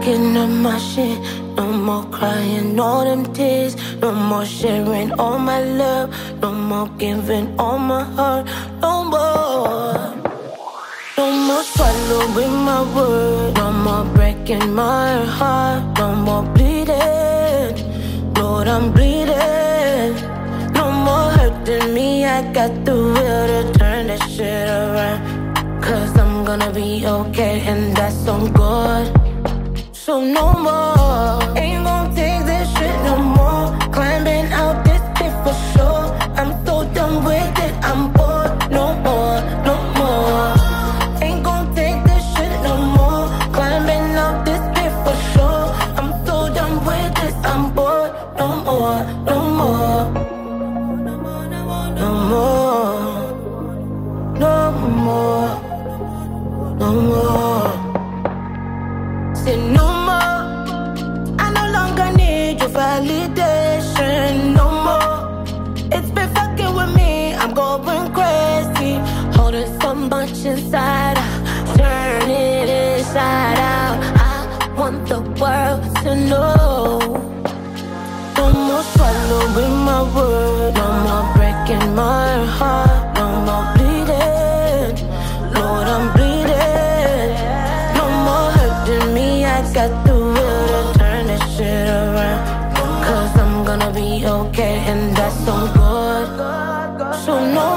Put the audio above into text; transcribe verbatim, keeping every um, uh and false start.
picking up my shit. No more crying all them tears. No more sharing all my love. No more giving all my heart. No more. No more swallowing my word. No more breaking my heart. No more bleeding. Lord, I'm bleeding. No more hurting me. I got the will to turn that shit around. Cause I'm gonna be okay, and that's on God. So no more. Ain't gon' take this shit no more. Climbing out this pit for sure. I'm so done with it. I'm bored. No more, no more. Ain't gon' take this shit no more. Climbing out this pit for sure. I'm so done with this. I'm bored. No more, no more. No more, no more. No more. No more. Say no more. I no longer need your validation. No more. It's been fucking with me. I'm going crazy. Holding so much inside out. Turn it inside out. I want the world to know. No more swallowing my word. No more breaking my heart. No more bleeding. Lord, I'm bleeding. No more hurting me. I got the will to turn this shit around. Cause I'm gonna be okay, and that's on God. So no